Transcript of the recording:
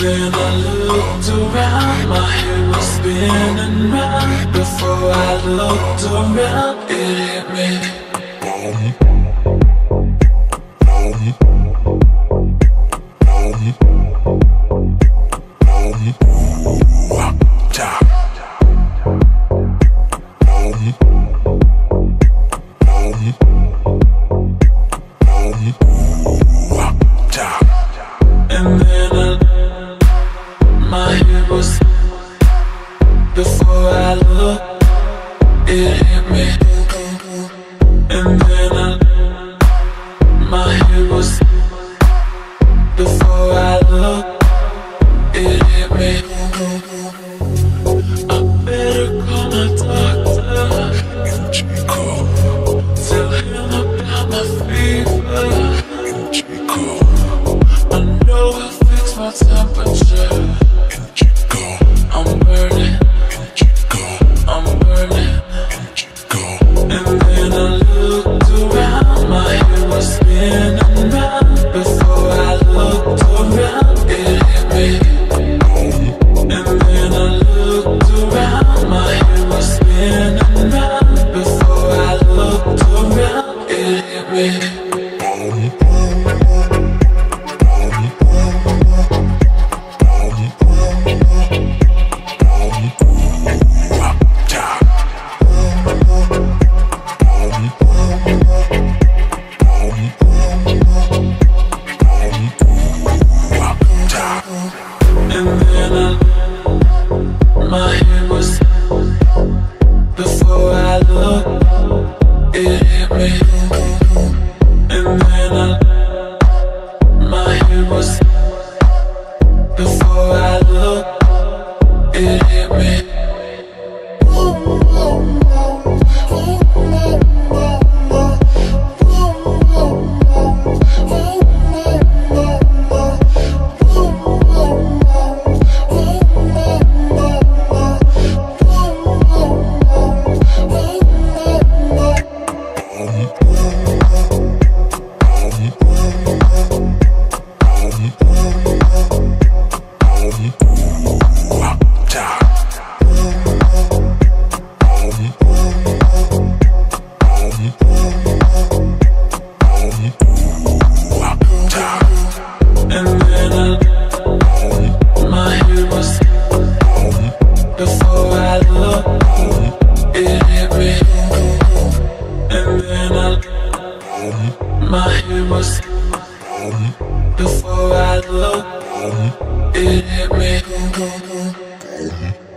then I looked around, my head was spinning round. Before I looked around, it hit me. And then my head was, before I looked, it hit me. And then my head was, before I looked, it hit me. I better call my doctor, tell him about my fever. I know he'll fix my temperature. I'm burning, I'm burning. And then I looked around, my head was spinning round. Before I looked around, it hit me. And then I looked around, my head was spinning round. Before I looked around, it hit me. And then my head was, before I looked, it hit me. And then my head was, before I looked, it hit me. And then my head was, before I looked, it hit me. And then my head was, before I looked, it hit me.